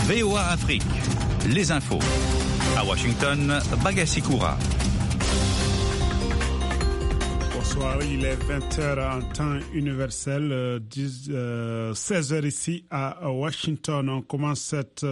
VOA Afrique, les infos. À Washington, Bagassi Koura. Bonsoir, il est 20h en temps universel, 16h ici à Washington. On commence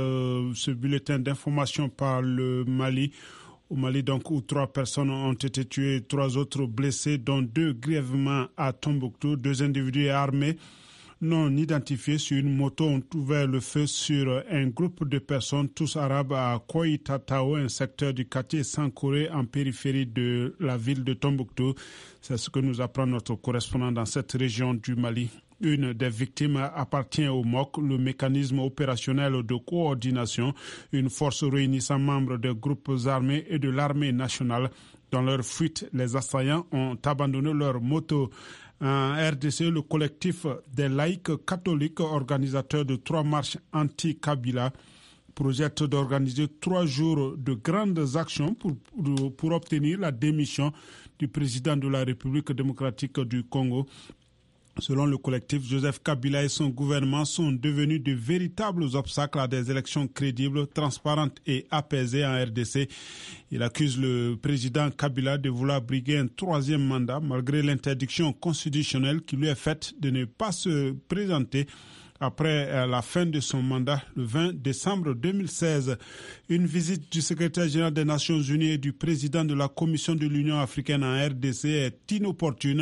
ce bulletin d'information par le Mali. Au Mali, donc, où 3 personnes ont été tuées, 3 autres blessées, dont 2 grièvement à Tombouctou. 2 individus armés non identifiés sur une moto ont ouvert le feu sur un groupe de personnes, tous arabes, à Koïtatao, un secteur du quartier Sankouré, en périphérie de la ville de Tombouctou. C'est ce que nous apprend notre correspondant dans cette région du Mali. Une des victimes appartient au MOC, le mécanisme opérationnel de coordination, une force réunissant membres des groupes armés et de l'armée nationale. Dans leur fuite, les assaillants ont abandonné leur moto. En RDC, le collectif des laïcs catholiques, organisateur de 3 marches anti-Kabila, projette d'organiser 3 jours de grandes actions pour obtenir la démission du président de la République démocratique du Congo. Selon le collectif, Joseph Kabila et son gouvernement sont devenus de véritables obstacles à des élections crédibles, transparentes et apaisées en RDC. Il accuse le président Kabila de vouloir briguer un 3e mandat malgré l'interdiction constitutionnelle qui lui est faite de ne pas se présenter après la fin de son mandat le 20 décembre 2016. Une visite du secrétaire général des Nations Unies et du président de la Commission de l'Union africaine en RDC est inopportune.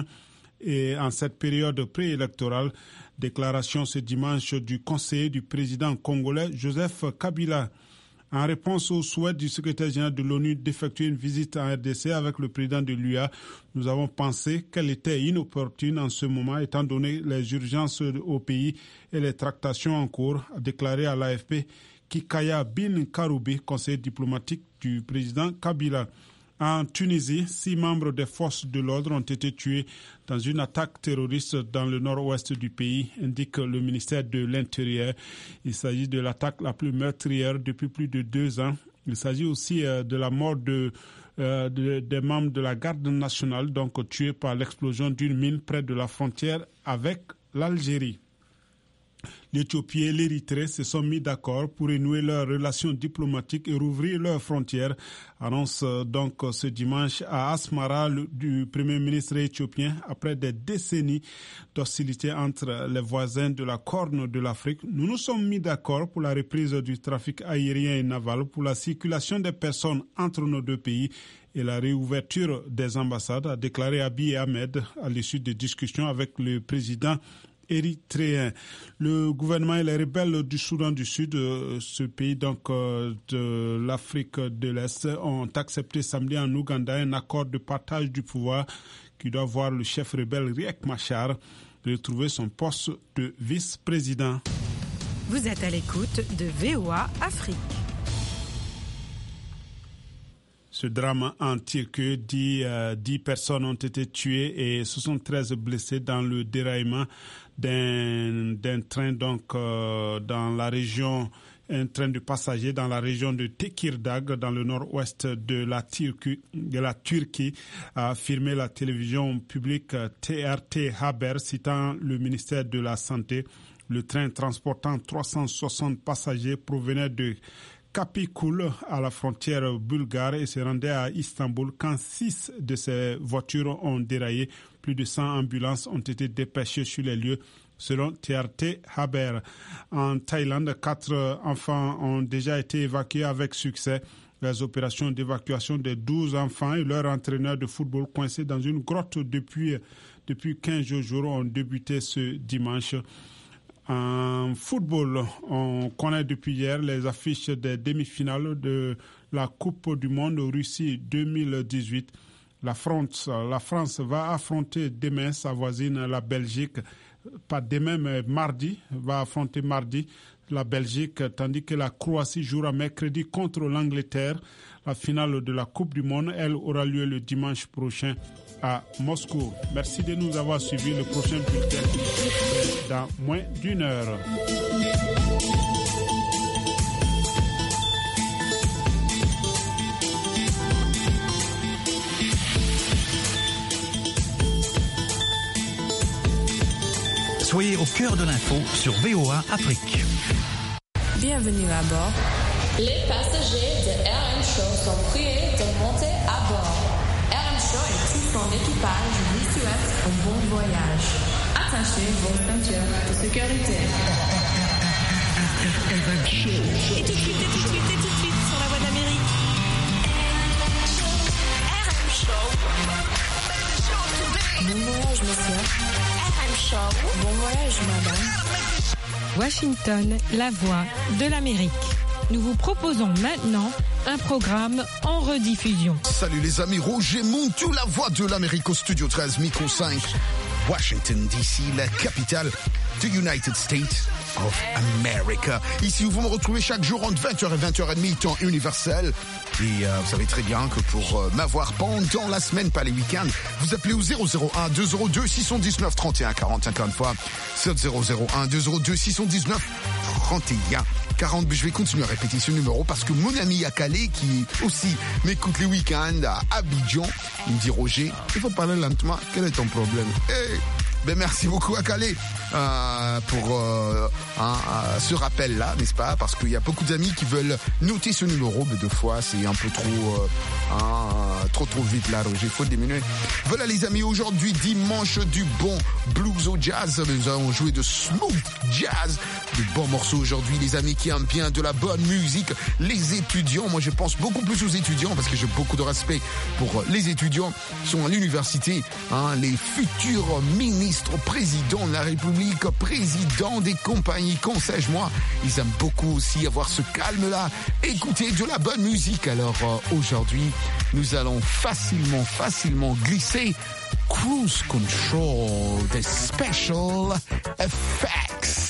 Et en cette période préélectorale, déclaration ce dimanche du conseiller du président congolais Joseph Kabila. En réponse au souhait du secrétaire général de l'ONU d'effectuer une visite en RDC avec le président de l'UA, nous avons pensé qu'elle était inopportune en ce moment étant donné les urgences au pays et les tractations en cours, a déclaré à l'AFP Kikaya Bin Karoubi, conseiller diplomatique du président Kabila. En Tunisie, 6 membres des forces de l'ordre ont été tués dans une attaque terroriste dans le nord-ouest du pays, indique le ministère de l'Intérieur. Il s'agit de l'attaque la plus meurtrière depuis plus de 2 ans. Il s'agit aussi de la mort des membres de la garde nationale, donc tués par l'explosion d'une mine près de la frontière avec l'Algérie. L'Éthiopie et l'Érythrée se sont mis d'accord pour renouer leurs relations diplomatiques et rouvrir leurs frontières. Annonce donc ce dimanche à Asmara du Premier ministre éthiopien après des décennies d'hostilité entre les voisins de la Corne de l'Afrique. Nous nous sommes mis d'accord pour la reprise du trafic aérien et naval, pour la circulation des personnes entre nos 2 pays et la réouverture des ambassades, a déclaré Abiy Ahmed à l'issue des discussions avec le président érythréen. Le gouvernement et les rebelles du Soudan du Sud, ce pays donc de l'Afrique de l'Est, ont accepté samedi en Ouganda un accord de partage du pouvoir qui doit voir le chef rebelle Riek Machar retrouver son poste de vice-président. Vous êtes à l'écoute de VOA Afrique. Ce drame en Turquie, 10 personnes ont été tuées et 73 blessées dans le déraillement d'un train donc dans la région, un train de passagers dans la région de Tekirdağ, dans le nord-ouest de la Turquie, a affirmé la télévision publique TRT Haber, citant le ministère de la Santé. Le train transportant 360 passagers provenait de Kapikul à la frontière bulgare et se rendait à Istanbul quand 6 de ces voitures ont déraillé. Plus de 100 ambulances ont été dépêchées sur les lieux selon TRT Haber. En Thaïlande, 4 enfants ont déjà été évacués avec succès. Les opérations d'évacuation des 12 enfants et leur entraîneur de football coincés dans une grotte depuis 15 jours ont débuté ce dimanche. En football, on connaît depuis hier les affiches des demi-finales de la Coupe du Monde Russie 2018. La France va affronter demain sa voisine, la Belgique. Pas demain, mais mardi, va affronter mardi la Belgique, tandis que la Croatie jouera mercredi contre l'Angleterre. La finale de la Coupe du Monde, elle, aura lieu le dimanche prochain à Moscou. Merci de nous avoir suivis. Le prochain bulletin dans moins d'1 heure. Soyez au cœur de l'info sur VOA Afrique. Bienvenue à bord. Les passagers de RM Show sont priés de monter à bord. RM Show et tout son équipage vous souhaitent un bon voyage. Attachez vos ceintures de sécurité. Et tout de suite, sur la voie de l'Amérique. RM Show. Bon voyage, monsieur. RM Show. Bon voyage, madame. Washington, la voix de l'Amérique. Nous vous proposons maintenant un programme en rediffusion. Salut les amis, Roger Montu, la voix de l'Amérique au studio 13, micro 5, Washington DC, la capitale du United States of America. Ici où vous me retrouvez chaque jour entre 20h et 20h30, temps universel. Et vous savez très bien que pour m'avoir pendant la semaine, pas les week-ends, vous appelez au 001 202 619 31 40, encore une fois, c'est 001 202 619 31 40. Je vais continuer à répéter ce numéro parce que mon ami à Calais, qui aussi m'écoute les week-ends à Abidjan, il me dit: Roger, il faut parler lentement, quel est ton problème? Ben merci beaucoup à Calais pour ce rappel-là, n'est-ce pas? Parce qu'il y a beaucoup d'amis qui veulent noter ce numéro, mais deux fois c'est un peu trop vite là, Roger, il faut diminuer. Voilà les amis, aujourd'hui dimanche du bon blues au jazz. Nous allons jouer de smooth jazz, de bons morceaux aujourd'hui, les amis qui aiment bien de la bonne musique. Les étudiants, moi je pense beaucoup plus aux étudiants parce que j'ai beaucoup de respect pour les étudiants qui sont à l'université, les futurs ministres, président de la République, président des compagnies, qu'en sais-je moi, ils aiment beaucoup aussi avoir ce calme-là, écouter de la bonne musique. Alors aujourd'hui, nous allons facilement glisser Cruise Control des Special Effects.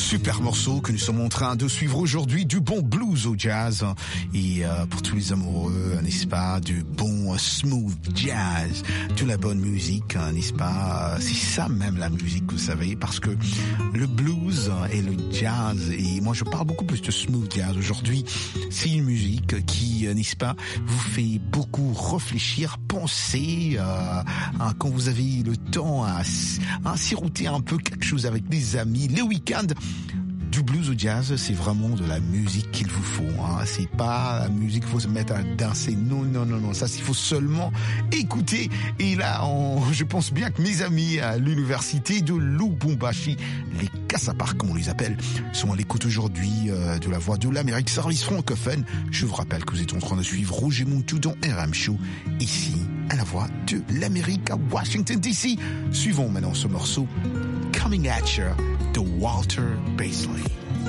Super morceau que nous sommes en train de suivre aujourd'hui, du bon blues au jazz et pour tous les amoureux, n'est-ce pas, du bon smooth jazz, de la bonne musique, n'est-ce pas, c'est ça même la musique, vous savez, parce que le blues et le jazz, et moi je parle beaucoup plus de smooth jazz aujourd'hui, c'est une musique qui, n'est-ce pas, vous fait beaucoup réfléchir, penser, quand vous avez le temps à siroter un peu quelque chose avec des amis, les week-ends. Du blues au jazz, c'est vraiment de la musique qu'il vous faut. C'est pas la musique qu'il faut se mettre à danser. Non. Ça, il faut seulement écouter. Et là, je pense bien que mes amis à l'université de Lubumbashi, les Kassaparks, comme on les appelle, sont à l'écoute aujourd'hui de la Voix de l'Amérique, service francophone. Je vous rappelle que vous êtes en train de suivre Roger Montou dans RM Show, ici, à la Voix de l'Amérique, à Washington, D.C. Suivons maintenant ce morceau, Coming at You, de Walter Beasley.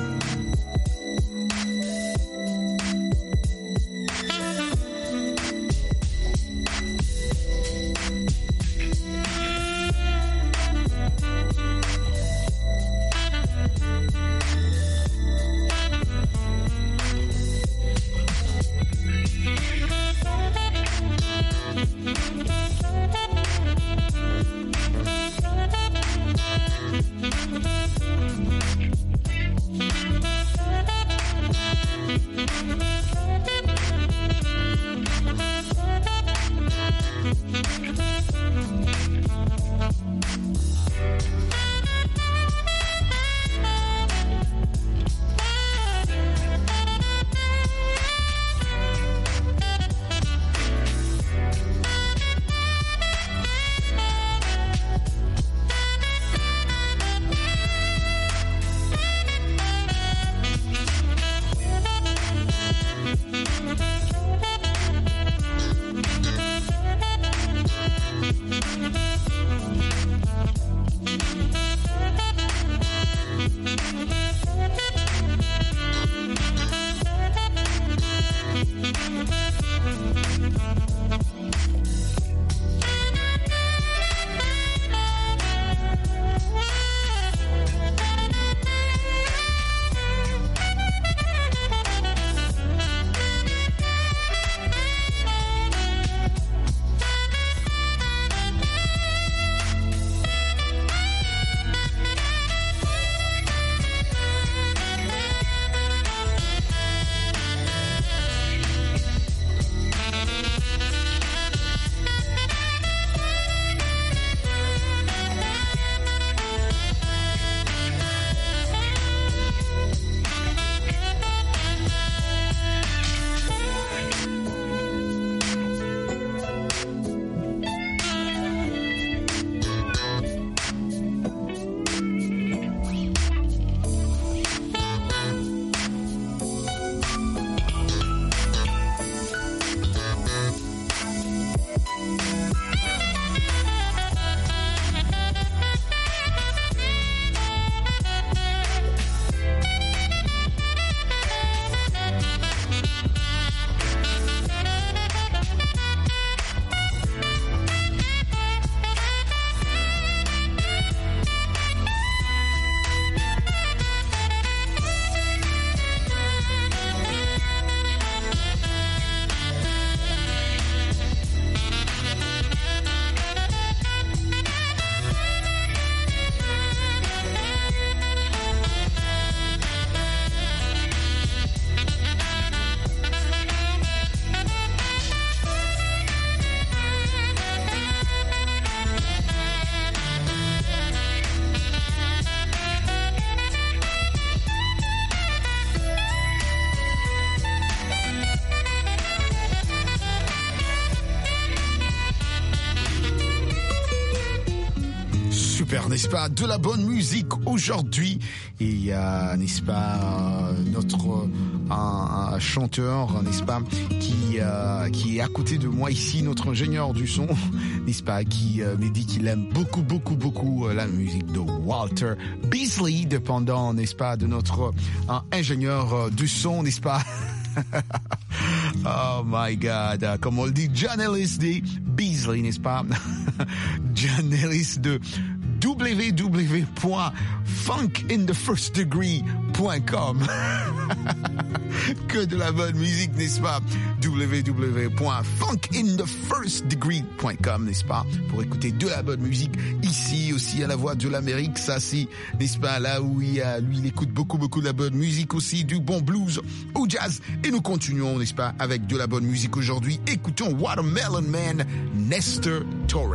Super, n'est-ce pas, de la bonne musique aujourd'hui. Et il y a, n'est-ce pas, un chanteur, n'est-ce pas, qui est à côté de moi ici, notre ingénieur du son, n'est-ce pas, qui me dit qu'il aime beaucoup la musique de Walter Beasley, dépendant, n'est-ce pas, de notre ingénieur du son, n'est-ce pas. Oh my God, comme on le dit, John Ellis de Beasley, n'est-ce pas? John Ellis de www.funkinthe1stdegree.com. Que de la bonne musique, n'est-ce pas? www.funkinthe1stdegree.com, n'est-ce pas? Pour écouter de la bonne musique ici aussi à la Voix de l'Amérique. Ça, c'est, n'est-ce pas, là où lui, il écoute beaucoup de la bonne musique aussi, du bon blues au jazz. Et nous continuons, n'est-ce pas, avec de la bonne musique aujourd'hui. Écoutons Watermelon Man, Nestor Torres.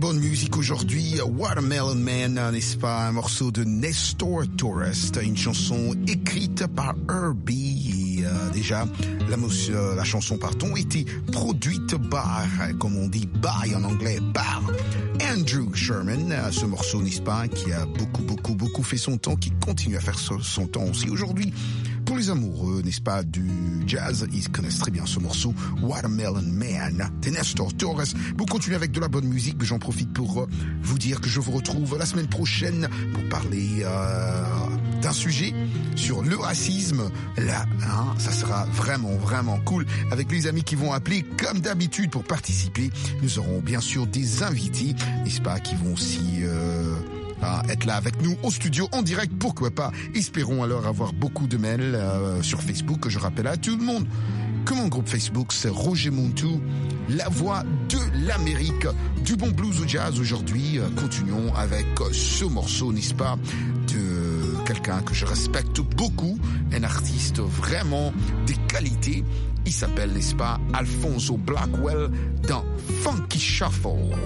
bonne musique aujourd'hui, Watermelon Man, n'est-ce pas, un morceau de Nestor Torres, une chanson écrite par Herbie, et déjà la chanson était produite par, comme on dit, by en anglais, par Andrew Sherman, ce morceau, n'est-ce pas, qui a beaucoup fait son temps, qui continue à faire son temps aussi aujourd'hui. Pour les amoureux, n'est-ce pas, du jazz, ils connaissent très bien ce morceau, Watermelon Man, de Nestor Torres. Vous continuez avec de la bonne musique, mais j'en profite pour vous dire que je vous retrouve la semaine prochaine pour parler d'un sujet sur le racisme. Là, ça sera vraiment cool avec les amis qui vont appeler comme d'habitude pour participer. Nous aurons bien sûr des invités, n'est-ce pas, qui vont aussi être là avec nous au studio en direct, pourquoi pas. Espérons alors avoir beaucoup de mails sur Facebook, que je rappelle à tout le monde que mon groupe Facebook c'est Roger Montou, la voix de l'Amérique, du bon blues au jazz. Aujourd'hui, continuons avec ce morceau, n'est-ce pas, de quelqu'un que je respecte beaucoup, un artiste vraiment de qualité. Il s'appelle, n'est-ce pas, Alphonso Blackwell dans Funky Shuffle.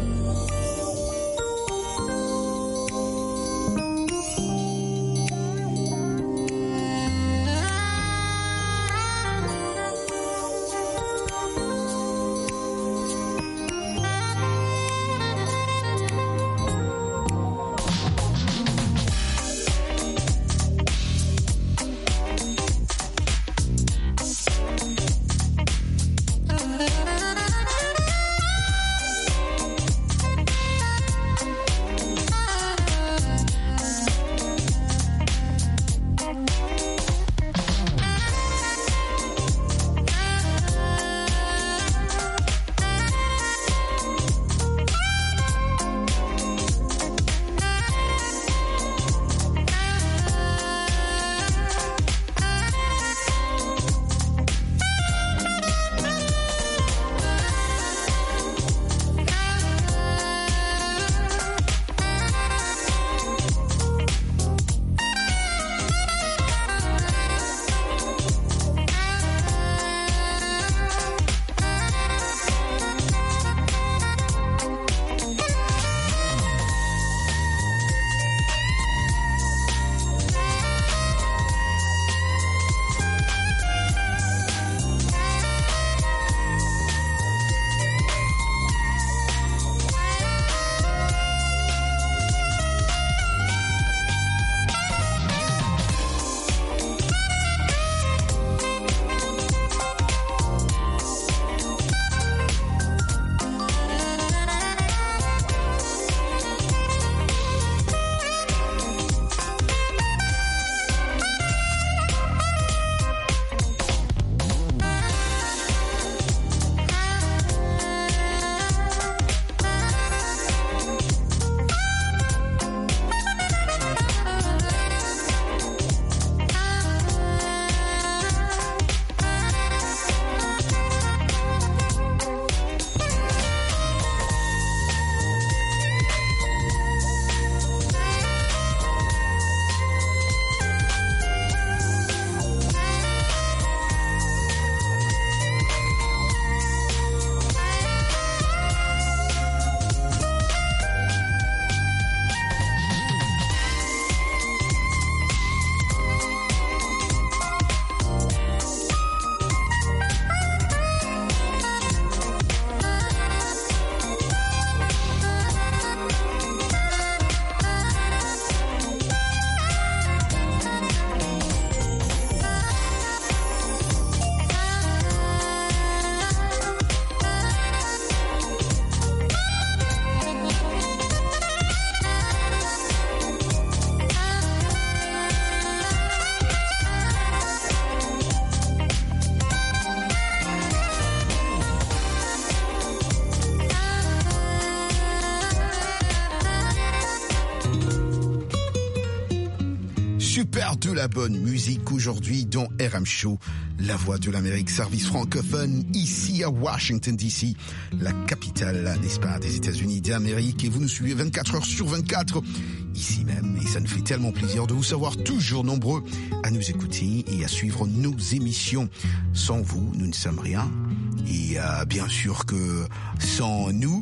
Super de la bonne musique aujourd'hui dans RM Show, la voix de l'Amérique, service francophone ici à Washington DC, la capitale, n'est-ce pas, des États-Unis d'Amérique, et vous nous suivez 24 heures sur 24 ici même, et ça nous fait tellement plaisir de vous savoir toujours nombreux à nous écouter et à suivre nos émissions. Sans vous, nous ne sommes rien, et bien sûr que sans nous,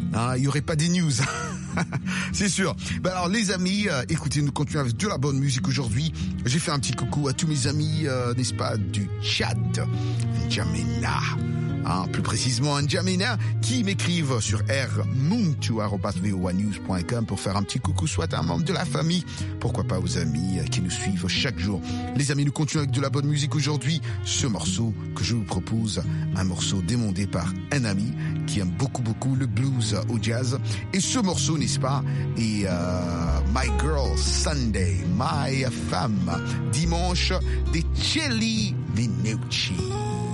Il n'y aurait pas des news. C'est sûr. Alors les amis, écoutez, nous continuons avec de la bonne musique aujourd'hui. J'ai fait un petit coucou à tous mes amis, n'est-ce pas, du Tchad, N'Djamena. Plus précisément N'Djamena, qui m'écrivent sur rmuntu@voanews.com pour faire un petit coucou soit à un membre de la famille, pourquoi pas aux amis qui nous suivent chaque jour. Les amis, nous continuons avec de la bonne musique aujourd'hui. Ce morceau que je vous propose, un morceau demandé par un ami qui aime beaucoup le blues au jazz. Et ce morceau, n'est-ce pas, est My Girl Sunday, My Femme, dimanche des Chelly Minucci.